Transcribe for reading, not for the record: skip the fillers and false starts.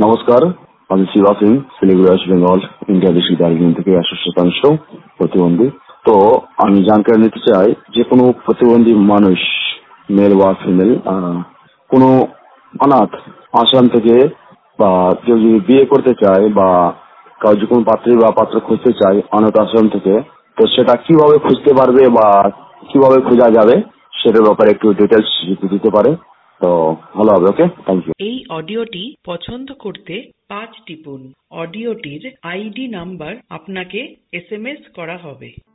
নমস্কার, আমি Shiba Singh, Siliguri west Bengal, India district Darjeeling থেকে 100% প্রতিবন্ধী। তো আমি জানকারি নিতে চাই, যে কোনো প্রতিবন্ধী মানুষ, মেল বা ফিমেল, কোনো অনাথ আশ্রম থেকে বা কেউ যদি বিয়ে করতে চায় বা কাউ যে কোনো পাত্রী বা পাত্র খুঁজতে চায় অনাথ আশ্রম থেকে, তো সেটা কিভাবে খুঁজতে পারবে বা কিভাবে খোঁজা যাবে সেটার ব্যাপারে একটু ডিটেলস যদি দিতে পারে তো ভালো হবে। Okay, thank you. এই অডিওটি পছন্দ করতে 5 টিপুন। অডিওটির আইডি নাম্বার আপনাকে SMS করা হবে।